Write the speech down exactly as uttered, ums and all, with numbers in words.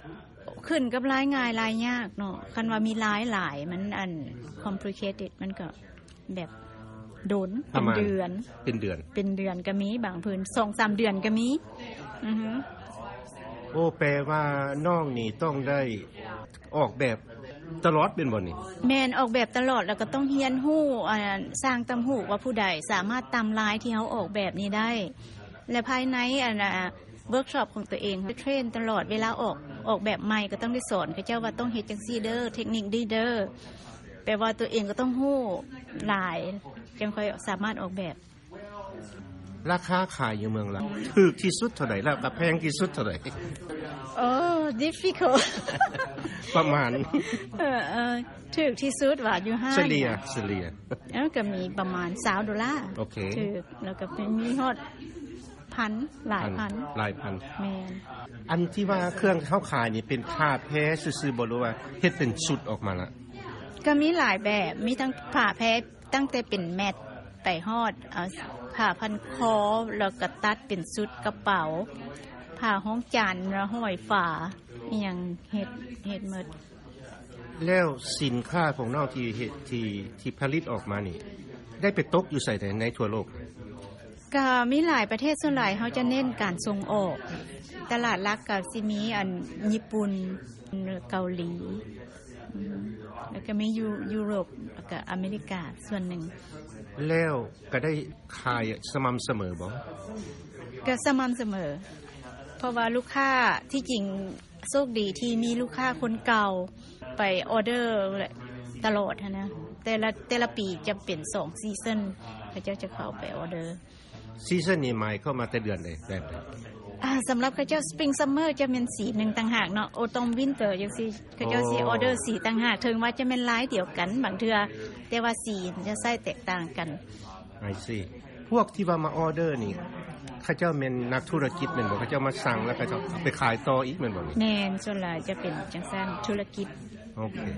ขึ้นกับรายง่ายรายยากเนาะคันว่ามีรายหลายมันอัน complicated มันก็แบบโดนเป็นเดือนเป็นเดือนเป็นเดือนก็มีบางพื้น สองสาม เดือนก็มีอือฮึโอ้แปลว่าน้องนี่ต้องได้ออกแบบตลอดเป็นบ่นี่แม่นออกแบบตลอดแล้วก็ต้องเรียนรู้อ่าสร้างตำหูว่าผู้ใดสามารถตามลายที่เฮาออกแบบนี้ได้และภายในอันน่ะเวิร์กช็อปของตัวเองเทรนตลอดเวลาออกออกแบบใหม่ก็ต้องได้สอนเขาเจ้าว่าต้องเฮ็ดจังซี่เด้อเทคนิคดีเด้อแปลว่าตัวเองก็ต้องรู้หลายจังค่อยสามารถออกแบบราคาขายอยู่เมืองลาวถูกที่สุดเท่าใดแล้วก็แพงที่สุดเท่าใดโอ้ difficult ประมาณเออๆถูกที่สุดว่าอยู่ห้าเฉลี่ยเฉลี่ยเอ้าก็มีประมาณยี่สิบดอลลาร์โอเคถูกแล้วก็มีฮอดพันหลายพันหลายพันแม่นอันที่ว่าเครื่องเฮาขายนี่เป็นผ้าแพรซื่อๆบ่รู้ว่าเฮ็ดเป็นชุดออกมาละก็มีหลายแบบมีทั้งผ้าแพรตั้งแต่เป็นแมตไปฮอดเอาผ้าพันคอแล้วก็ตัดเป็นชุดกระเป๋าผ้าห้องจานแล้วห้อยฝาอีหยังเฮ็ดเฮ็ดหมดแล้วสินค้าของน้องที่เฮ็ดที่ที่ผลิตออกมานี่ได้ไปตกอยู่ไสแต่ในทั่วโลกก็มีหลายประเทศส่วนหลายเขาจะเน้นการส่งออกตลาดหลักก็สิมีอันญี่ปุ่นเกาหลีแล้วก็มียุยุโรปแล้วก็อเมริกาส่วนหนึ่งแล้วก็ได้ขายสม่ำเสมอบ่ก็สม่ำเสมอเพราะว่าลูกค้าที่จริงโชคดีที่มีลูกค้าคนเก่าไปออเดอร์ตลอดนะแต่ละแต่ละปีจะเปลี่ยนสองซีซั่นเขาเจ้าจะเข้าไปออเดอร์ซีซั่นนี้หมายเข้ามาแต่เดือนใดแบบใดอ่าสำหรับเขาเจ้า Spring Summer จะเป็นสีหนึ่งต่างหากเนาะ Autumn Winter จังซี่เขาเจ้าสิออเดอร์สีต่างหากถึงว่าจะแม่นหลายเดียวกันบางเทื่อแต่ว่าสีจะใช้แตกต่างกัน I see พวกที่ว่ามาออเดอร์นี่เขาเจ้าแม่นนักธุรกิจแม่นบ่เขาเจ้ามาสั่งแล้วเขาเจ้าไปขายต่ออีกแม่นบ่นี่แม่นส่วนหลายจะเป็นจังซั่นธุรกิจโอเค